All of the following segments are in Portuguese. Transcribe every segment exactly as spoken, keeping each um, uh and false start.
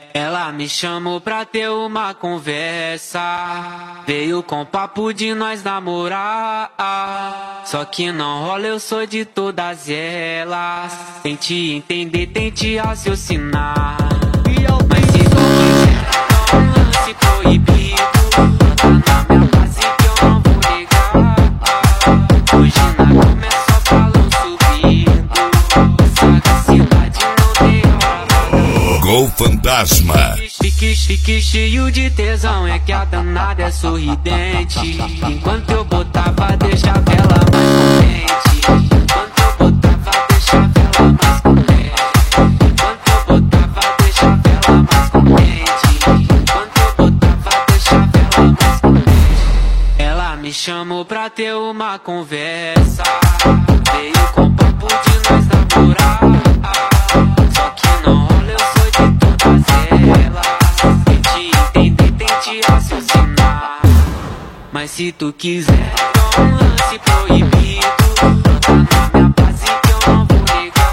Ela me chamou pra ter uma conversa, veio com papo de nós namorar. Só que não rola, eu sou de todas elas. Tente entender, tente raciocinar. Mas se tu quiser dar um lance proibido, tá na minha base que eu não vou negar. Hoje na cama é só balão subindo, sagacidade não tem hora. Gol Fantasma. Fique, fique cheio de tesão, é que a danada é sorridente. Enquanto eu botava, deixava ela mais contente. Enquanto eu botava, deixava ela mais contente. Enquanto eu botava, deixava ela mais contente. Enquanto eu botava, deixava ela mais contente. Ela me chamou pra ter uma conversa, veio com papo de nós namorar. Só que não rola, eu sou de todas elas. Tente entender, tente raciocinar. Mas se tu quiser dar um lance proibido, tá na minha base que eu não vou negar.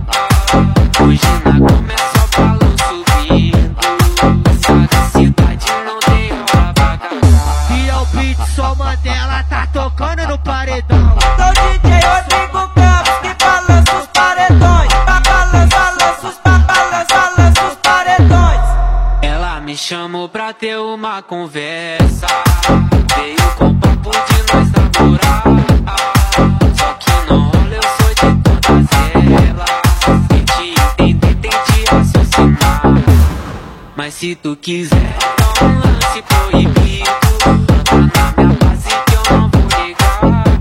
Hoje na cama é só balão subindo, sagacidade não tem hora pra acabar. E é o beat, só Mandela tá tocando no paredão. Sou D J Rodrigo Campos que balança os paredões. Balança, balança os balança, balança os paredões. Ela me chamou pra ter uma conversa, veio com papo de nós namorar. Só que não rola, eu sou de todas elas. Tente entender, tente raciocinar. Mas se tu quiser dar um lance proibido, tá na minha base que eu não vou negar.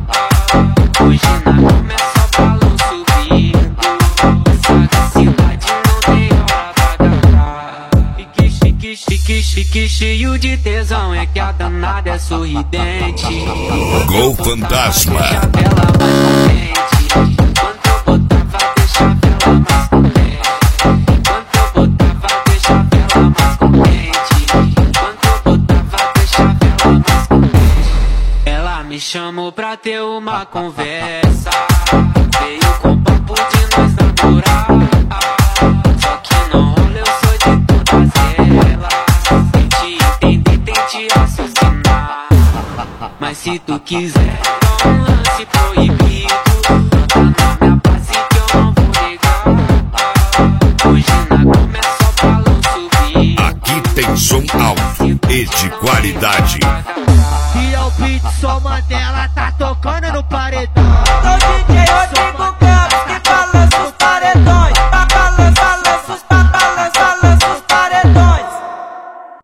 Hoje na cama é só balão subindo, sagacidade não tem hora pra acabar. Fique, fique, fique, fique cheio de tesão, é que a danada é sorridente. Gol Fantasma. Deixava ela mais contente. Enquanto eu botava, deixava ela mais contente. Enquanto eu botava, deixava ela mais contente. Enquanto eu botava, deixava ela mais contente. Ela me chamou pra ter uma conversa, veio com papo de nós namorar. Só que não rola, eu sou de todas elas. Tente entender, tente raciocinar. Mas se tu quiser dar um lance proibido, tá na minha base que eu não vou negar. Hoje na cama é só balão subir. Aqui tem som alto e de qualidade. E é o beat, só Mandela tá tocando no paredão. Sou D J